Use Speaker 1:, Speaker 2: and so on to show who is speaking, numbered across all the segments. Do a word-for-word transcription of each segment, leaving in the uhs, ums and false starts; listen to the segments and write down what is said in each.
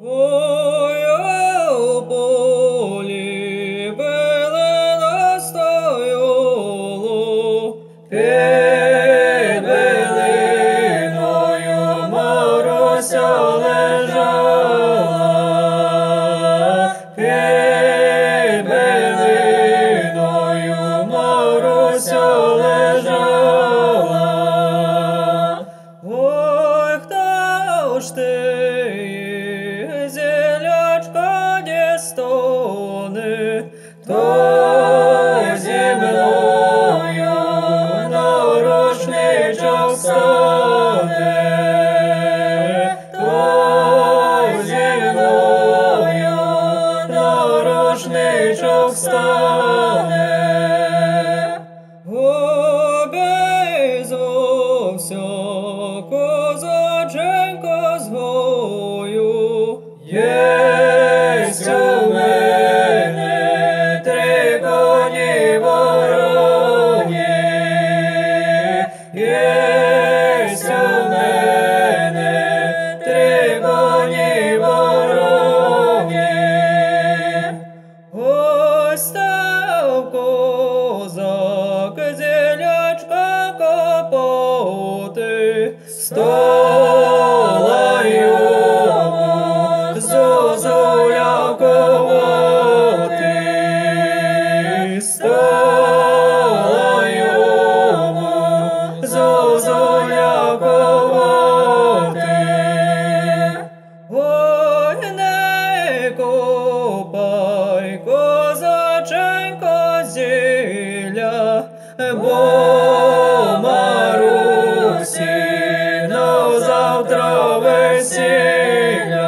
Speaker 1: Ой, у полі билина стояло, під билиною Маруся лежала, під билиною Маруся лежала. Ой, хто ж ти? Зілячка дістане, то зі мною на рушничок стане, то зі мною на рушничок стане. Обізвався козаченько з гою, єсть у мене три коні вороні, єсть у мене три коні вороні. Ось став козак зілячка копати, стола йому зозуля ковати, стола йому зозуля ковати. Ой, не копай, козаченько, зілля, бо Марусі на завтра весілля,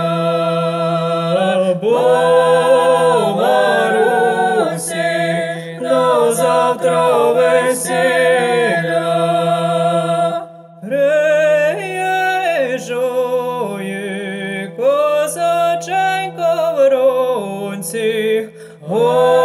Speaker 1: бо Марусі на завтра весілля. Приїжджає козаченько вранці,